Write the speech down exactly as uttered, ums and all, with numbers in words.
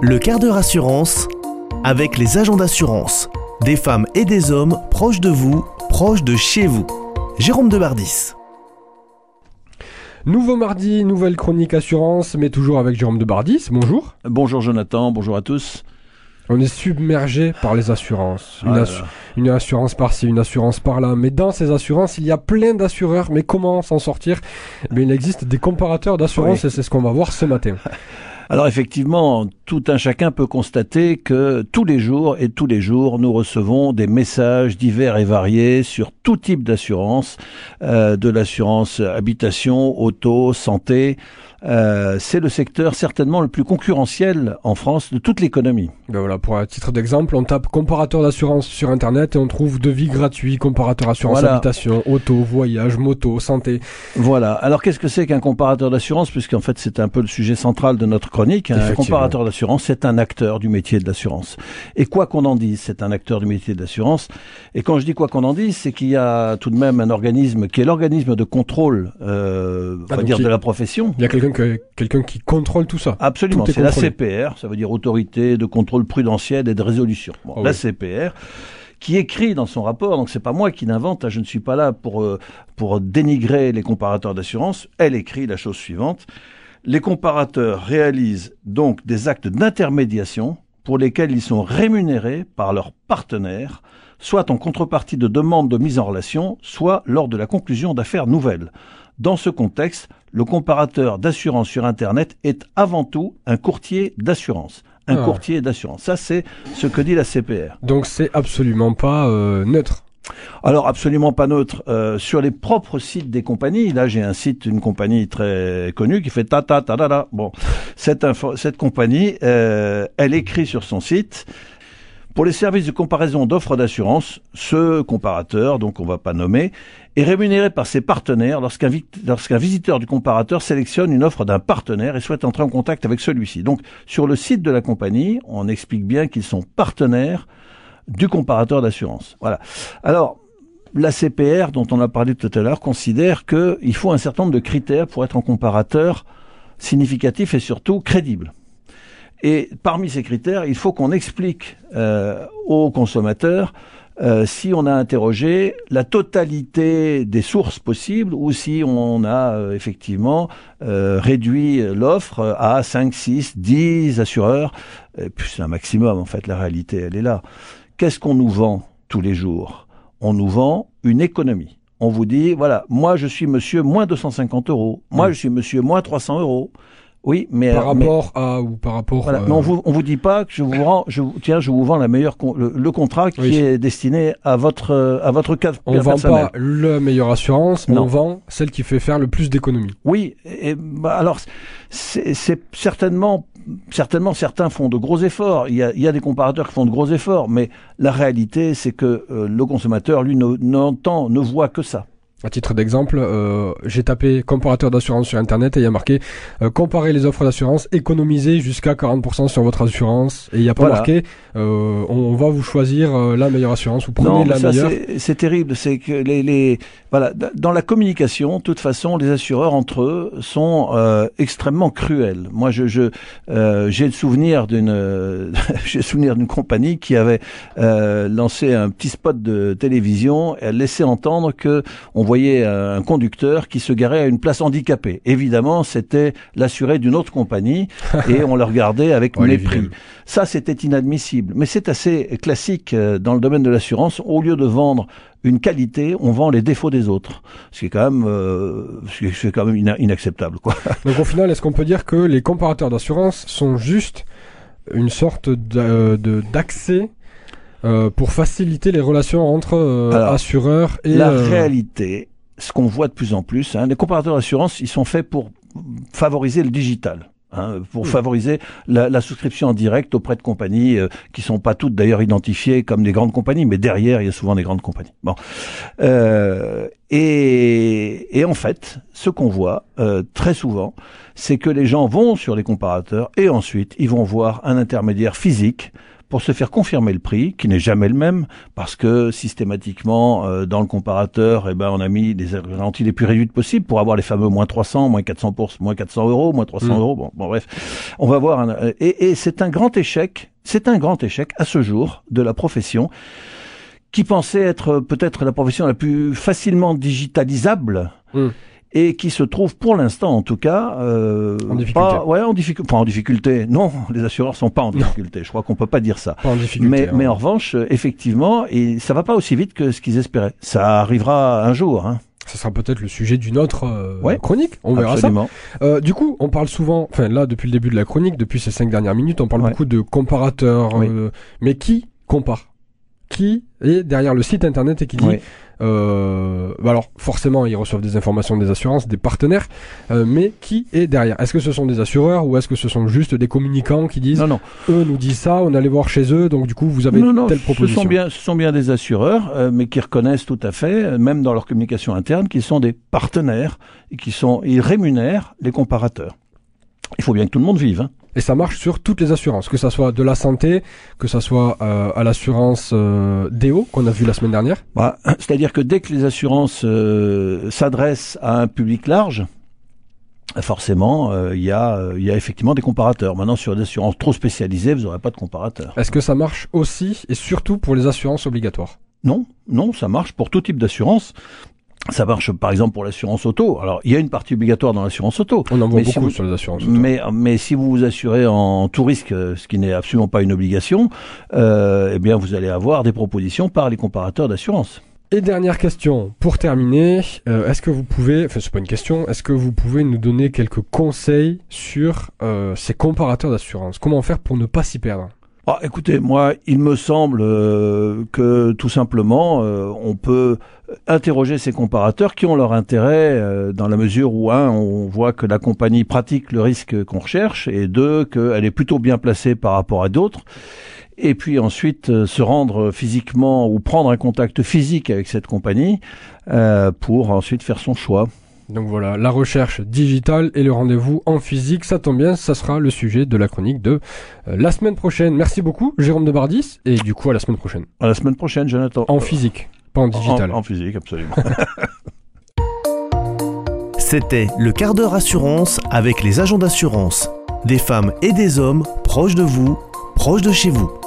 Le quart d'heure assurance avec les agents d'assurance. Des femmes et des hommes proches de vous, proches de chez vous. Jérôme Debardis. Nouveau mardi, nouvelle chronique assurance, mais toujours avec Jérôme Debardis. Bonjour. Bonjour Jonathan, bonjour à tous. On est submergé par les assurances. Une, Ah assu- une assurance par-ci, une assurance par-là. Mais dans ces assurances, il y a plein d'assureurs. Mais comment s'en sortir ? Eh bien, il existe des comparateurs d'assurance Oui. et c'est ce qu'on va voir ce matin. Alors effectivement, tout un chacun peut constater que tous les jours et tous les jours, nous recevons des messages divers et variés sur tout type d'assurance, euh, de l'assurance habitation, auto, santé. Euh, c'est le secteur certainement le plus concurrentiel en France de toute l'économie. Ben voilà, pour un titre d'exemple, on tape comparateur d'assurance sur Internet et on trouve devis gratuit, comparateur assurance Voilà. habitation, auto, voyage, moto, santé. Voilà. Alors qu'est-ce que c'est qu'un comparateur d'assurance ? Puisqu'en fait c'est un peu le sujet central de notre chronique. Un Effectivement. comparateur d'assurance, c'est un acteur du métier de l'assurance. Et quoi qu'on en dise, c'est un acteur du métier de l'assurance. Et quand je dis quoi qu'on en dise, c'est qu'il y a tout de même un organisme qui est l'organisme de contrôle, euh, on Ah, va donc dire il- de la profession. Il y a quelqu'un que, quelqu'un qui contrôle tout ça. Absolument, Tout est c'est la contrôlé. C P R, ça veut dire Autorité de contrôle prudentiel et de résolution. Bon, Oh la oui. C P R, qui écrit dans son rapport, donc c'est pas moi qui l'invente, hein, je ne suis pas là pour euh, pour dénigrer les comparateurs d'assurance, elle écrit la chose suivante. Les comparateurs réalisent donc des actes d'intermédiation pour lesquels ils sont rémunérés par leurs partenaires, soit en contrepartie de demandes de mise en relation, soit lors de la conclusion d'affaires nouvelles. Dans ce contexte, le comparateur d'assurance sur Internet est avant tout un courtier d'assurance. Un Ah. courtier d'assurance. Ça, c'est ce que dit la C P R. Donc c'est absolument pas euh, neutre. Alors, absolument pas neutre. Euh, sur les propres sites des compagnies, là, j'ai un site d'une compagnie très connue qui fait ta ta ta ta ta. Bon, cette, info, cette compagnie, euh, elle écrit sur son site. Pour les services de comparaison d'offres d'assurance, ce comparateur, donc on va pas nommer, est rémunéré par ses partenaires lorsqu'un, vi- lorsqu'un visiteur du comparateur sélectionne une offre d'un partenaire et souhaite entrer en contact avec celui-ci. Donc, sur le site de la compagnie, on explique bien qu'ils sont partenaires du comparateur d'assurance. Voilà. Alors, la C P R, dont on a parlé tout à l'heure, considère qu'il faut un certain nombre de critères pour être un comparateur significatif et surtout crédible. Et parmi ces critères, il faut qu'on explique euh, aux consommateurs euh, si on a interrogé la totalité des sources possibles ou si on a euh, effectivement euh, réduit l'offre à cinq, six, dix assureurs. Et puis c'est un maximum en fait, la réalité elle est là. Qu'est-ce qu'on nous vend tous les jours ? On nous vend une économie. On vous dit, voilà, moi je suis monsieur moins deux cent cinquante euros, moi Mmh. je suis monsieur moins trois cents euros. Oui, mais Par mais- rapport à ou par rapport. voilà. euh, Mais on vous, on vous dit pas que je vous rends, je, vous- tiens, je vous vends la meilleure, con- le, le contrat qui Oui. est destiné à votre, euh, à votre cas on vend personnel. pas la meilleure assurance, mais Non. on vend celle qui fait faire le plus d'économies. Oui, et, bah, alors, c'est, c'est certainement, certainement certains font de gros efforts. Il y a, il y a des comparateurs qui font de gros efforts, mais la réalité, c'est que euh, le consommateur, lui, ne- n'entend, ne voit que ça. À titre d'exemple, euh, j'ai tapé comparateur d'assurance sur Internet et il y a marqué euh, comparer les offres d'assurance, économiser jusqu'à quarante pour cent sur votre assurance. Et il n'y a pas Voilà. marqué euh, on, on va vous choisir euh, la meilleure assurance ou prenez Non, la mais ça, meilleure. c'est, c'est terrible. C'est que les, les, voilà, d- dans la communication, de toute façon, les assureurs entre eux sont euh, extrêmement cruels. Moi, je, je, euh, j'ai le souvenir d'une, euh, j'ai le souvenir d'une compagnie qui avait euh, lancé un petit spot de télévision. Et elle laissait entendre que on voyait un conducteur qui se garait à une place handicapée. Évidemment, c'était l'assuré d'une autre compagnie et on le regardait avec Oh, les mépris. vilains. Ça, c'était inadmissible. Mais c'est assez classique euh, dans le domaine de l'assurance. Au lieu de vendre une qualité, on vend les défauts des autres. Ce qui est quand même, euh, ce qui est- c'est quand même ina- inacceptable, quoi. Donc au final, est-ce qu'on peut dire que les comparateurs d'assurance sont juste une sorte d'a- de, d'accès euh, pour faciliter les relations entre euh, Alors, assureurs et La euh, réalité, ce qu'on voit de plus en plus, hein, les comparateurs d'assurance, ils sont faits pour favoriser le digital. Hein, pour Mmh. favoriser la, la souscription en direct auprès de compagnies euh, qui sont pas toutes d'ailleurs identifiées comme des grandes compagnies, mais derrière il y a souvent des grandes compagnies. Bon, euh, Et, et en fait, ce qu'on voit euh, très souvent, c'est que les gens vont sur les comparateurs et ensuite ils vont voir un intermédiaire physique pour se faire confirmer le prix, qui n'est jamais le même, parce que systématiquement, euh, dans le comparateur, eh ben, on a mis des garanties les plus réduites possibles pour avoir les fameux moins trois cents, moins quatre cents pour, moins quatre cents euros, moins trois cents mmh. euros. Bon, bon, bref, on va voir. Un, et, et c'est un grand échec. C'est un grand échec à ce jour de la profession, qui pensait être peut-être la profession la plus facilement digitalisable. Mmh. Et qui se trouve pour l'instant, en tout cas, euh, en difficulté. Pas, ouais, en difficulté. Pas en difficulté. Non, les assureurs sont pas en difficulté. Non. Je crois qu'on peut pas dire ça. Pas en difficulté. Mais, hein. mais en revanche, effectivement, et ça va pas aussi vite que ce qu'ils espéraient. Ça arrivera un jour. Hein. Ça sera peut-être le sujet d'une autre euh, ouais, chronique. On verra absolument. ça. Euh, du coup, on parle souvent. Enfin, là, depuis le début de la chronique, depuis ces cinq dernières minutes, on parle ouais. beaucoup de comparateurs. Oui. Euh, mais qui compare ? Qui est derrière le site internet et qui dit oui. euh, bah alors forcément ils reçoivent des informations des assurances, des partenaires, euh, mais qui est derrière? Est-ce que ce sont des assureurs ou est-ce que ce sont juste des communicants qui disent non, non. eux nous disent ça, on allait voir chez eux, donc du coup vous avez non, non, telle proposition? Ce sont bien, ce sont bien des assureurs, euh, mais qui reconnaissent tout à fait, même dans leur communication interne, qu'ils sont des partenaires et qui sont, ils rémunèrent les comparateurs. Il faut bien que tout le monde vive. Hein. Et ça marche sur toutes les assurances, que ça soit de la santé, que ça soit euh, à l'assurance euh, D O qu'on a vu la semaine dernière. Bah, c'est-à-dire que dès que les assurances euh, s'adressent à un public large, forcément, il euh, y a, il y a effectivement des comparateurs. Maintenant, sur des assurances trop spécialisées, vous n'aurez pas de comparateurs. Est-ce que ça marche aussi et surtout pour les assurances obligatoires? Non, non, ça marche pour tout type d'assurance. Ça marche par exemple pour l'assurance auto. Alors, il y a une partie obligatoire dans l'assurance auto. On en voit mais beaucoup si vous, sur les assurances auto. Mais, mais si vous vous assurez en tout risque, ce qui n'est absolument pas une obligation, euh, eh bien vous allez avoir des propositions par les comparateurs d'assurance. Et dernière question, pour terminer, euh, est-ce que vous pouvez, enfin c'est pas une question, est-ce que vous pouvez nous donner quelques conseils sur euh, ces comparateurs d'assurance? Comment faire pour ne pas s'y perdre? Ah, écoutez, moi, il me semble euh, que tout simplement, euh, on peut interroger ces comparateurs qui ont leur intérêt euh, dans la mesure où, un, on voit que la compagnie pratique le risque qu'on recherche, et deux, qu'elle est plutôt bien placée par rapport à d'autres. Et puis ensuite, euh, se rendre physiquement ou prendre un contact physique avec cette compagnie euh, pour ensuite faire son choix. Donc voilà, la recherche digitale et le rendez-vous en physique, ça tombe bien, ça sera le sujet de la chronique de euh, la semaine prochaine. Merci beaucoup, Jérôme de Bardis, et du coup à la semaine prochaine. À la semaine prochaine, Jonathan. En physique, pas en digital. En, en physique, absolument. C'était le quart d'heure assurance avec les agents d'assurance. Des femmes et des hommes proches de vous, proches de chez vous.